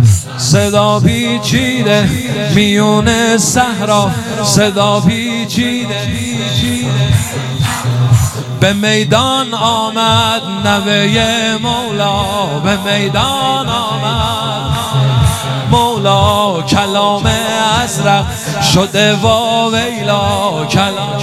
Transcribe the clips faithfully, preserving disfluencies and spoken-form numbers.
صدا پیچیده میون صحرا، صدا پیچیده به میدان آمد نوه مولا، به میدان آمد مولا. کلام ازرق شده واویلا، کلام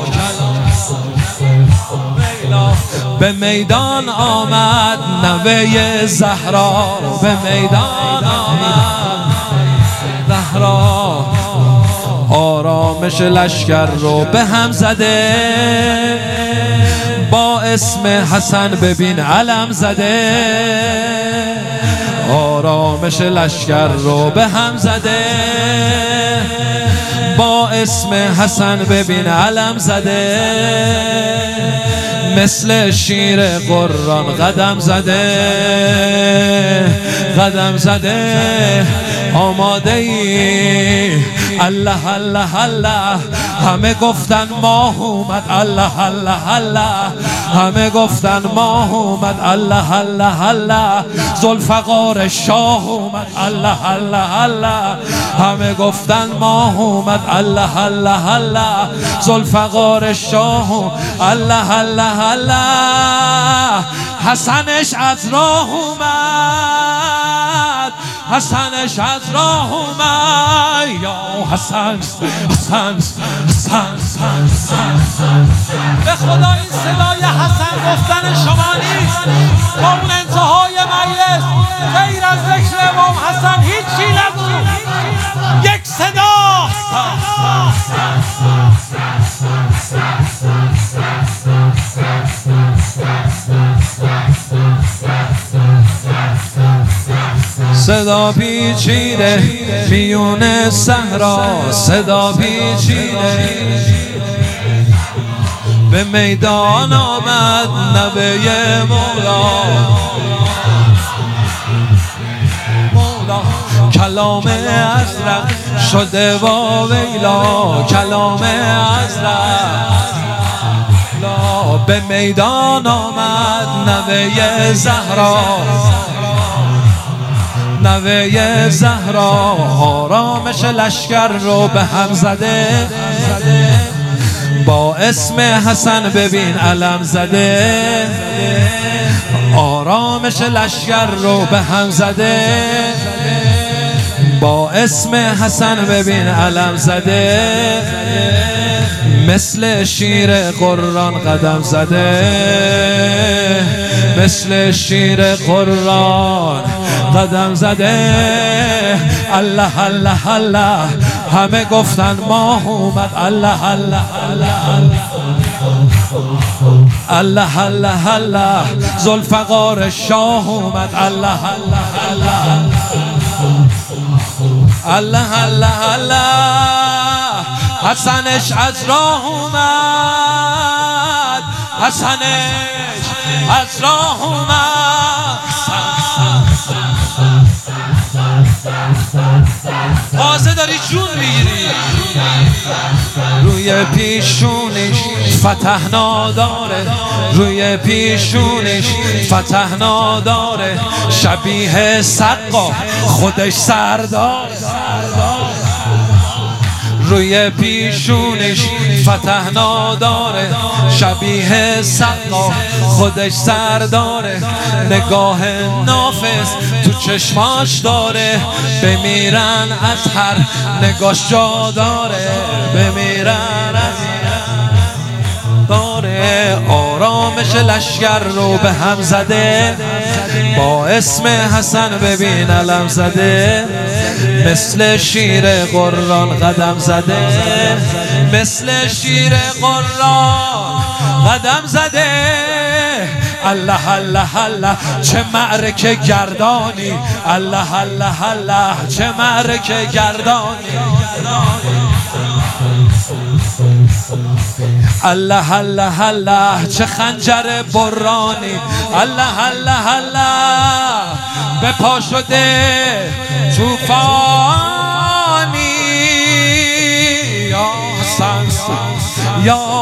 به میدان آمد نوه زهرا، به میدان آمد زهرا. آرامش لشکر رو به هم زده، با اسم حسن ببین علم زده. آرامش لشکر رو به هم زده، با اسم حسن ببین علم زده. مثل شیر قرآن قدم زده، قدم زده. آماده ای الله الله الله، همه گفتن ماه اومد الله الله الله، همه گفتن ماه اومد الله الله الله. ذوالفقار شاه اومد الله الله الله، همه گفتن ماه اومد الله الله الله. ذوالفقار شاه الله الله الله. حسنش از راه اومد، حسنش از راه اومد. یا حسن حسن حسن حسن. به خدا این صدای حسن گفتن شما نیست. با اون انتهای مجلس غیر از ذکر امام حسن هیچی نبود. یک صدا. صدا پیچیده میون صحرا، صدا پیچیده به میدان آمد نوه مولا، مولا. کلام ازرق شده واویلا، کلام ازرق به میدان آمد نوه زهرا، نوه زهرا. آرامش لشکر رو به هم زده، با اسم حسن ببین علم زده. آرامش لشکر رو به هم زده، با اسم حسن ببین علم زده. مثل شیر قرآن قدم زده، مثل شیر قرآن قدم زده. الله الله الله، همه گفتن ماه اومد الله الله الله الله الله. ذوالفقار شاه اومد الله الله الله الله الله. حسنش از راه اومد، حسنش از راه اومد. تازه داری جون میگیری. روی پیشونش فتح ناداره، روی پیشونش فتح ناداره. شبیه سقا خودش سردار، روی پیشونش فتح ناداره. شبیه سقا خودش سرداره. نگاه نافذ تو چشماش داره. بمیرن از هر نگاش جا داره، بمیرن از داره. آرامش لشکر رو به هم زده، با اسم حسن ببین علم زده. مثل شیر قرآن قدم زده، مثل شیر قرآن قدم زده. الله الله الله، چه معرکه گردانی. الله الله الله، چه معرکه گردانی. الله الله الله، چه خنجر برانی. الله الله الله، به پا شده طوفانی. یا حسن یا